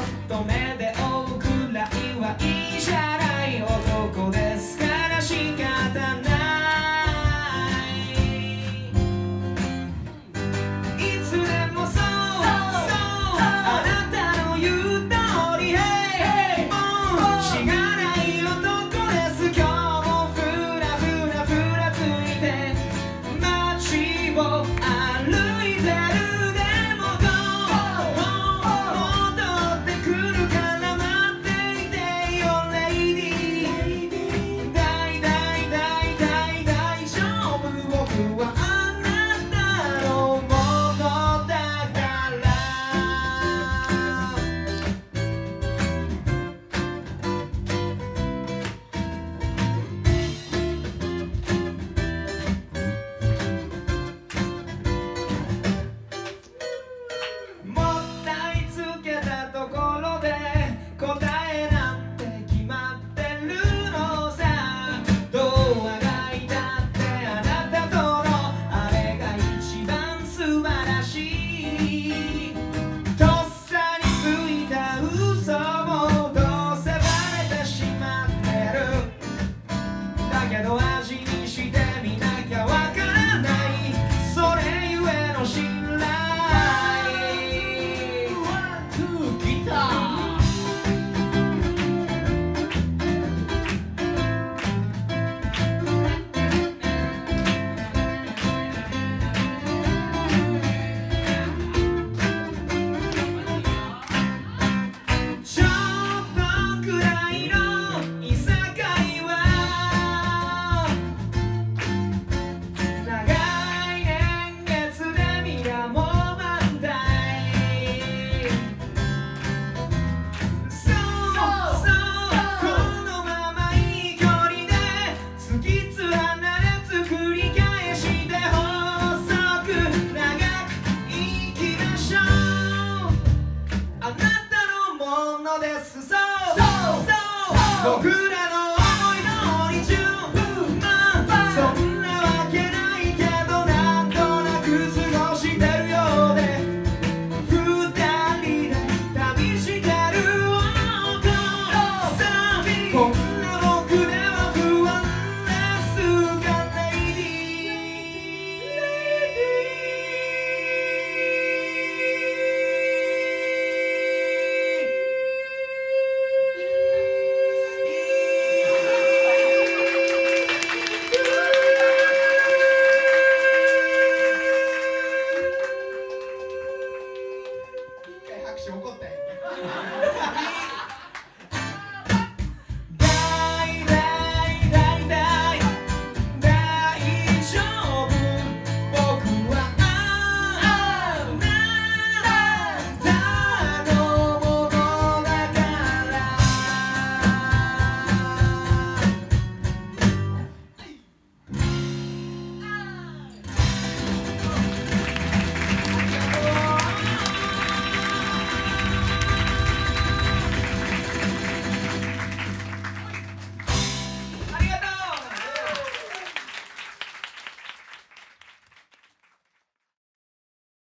っと目で追うくらいはいいじゃない。男ですから仕方ない。いつでもそうあなたの言う通り、もうしがない男です。今日もふらふらふらついて街を歩いてる。でもどう戻ってくるから待っていてよレイディー。大丈夫、僕はあなたのものだから。もったいつけたところで答えなんて決まってるのさ。どうあがいたってあなたとのあれが一番素晴らしい。とっさについた嘘もどうせバレてしまってる。だけど味にしてみなきゃわからない。それゆえの信頼。ギターちょっとくらいのいさかいは長い年月で見りゃもう満タイ。そうこのままいい距離で突き連ね作り返して細く長く生きましょう。あなたのものです。そう僕らの